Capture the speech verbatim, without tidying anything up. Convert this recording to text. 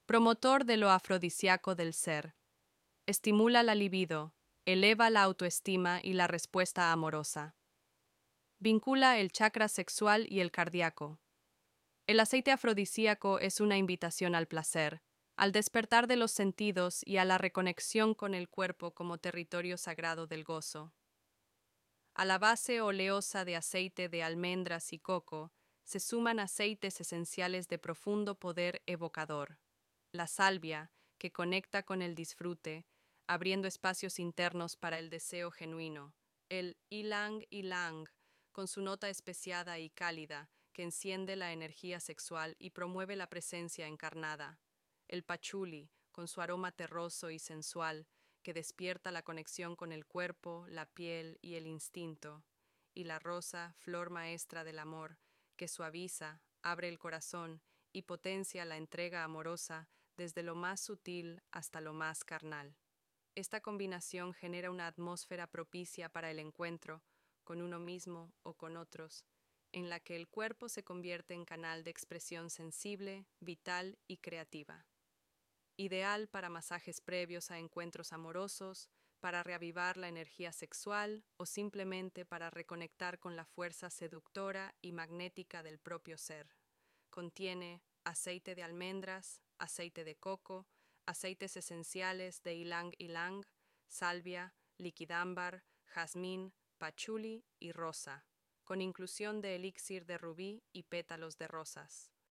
Promotor de lo afrodisíaco del ser. Estimula la libido, eleva la autoestima y la respuesta amorosa. Vincula el chakra sexual y el cardíaco. El aceite afrodisíaco es una invitación al placer, al despertar de los sentidos y a la reconexión con el cuerpo como territorio sagrado del gozo. A la base oleosa de aceite de almendras y coco se suman aceites esenciales de profundo poder evocador. La salvia, que conecta con el disfrute, abriendo espacios internos para el deseo genuino. El ylang ylang, con su nota especiada y cálida, que enciende la energía sexual y promueve la presencia encarnada. El pachuli, con su aroma terroso y sensual, que despierta la conexión con el cuerpo, la piel y el instinto. Y la rosa, flor maestra del amor, que suaviza, abre el corazón y potencia la entrega amorosa desde lo más sutil hasta lo más carnal. Esta combinación genera una atmósfera propicia para el encuentro, con uno mismo o con otros, en la que el cuerpo se convierte en canal de expresión sensible, vital y creativa. Ideal para masajes previos a encuentros amorosos, para reavivar la energía sexual o simplemente para reconectar con la fuerza seductora y magnética del propio ser. Contiene aceite de almendras, aceite de coco, aceites esenciales de ylang ylang, salvia, liquidámbar, jazmín, pachuli y rosa, con inclusión de elixir de rubí y pétalos de rosas.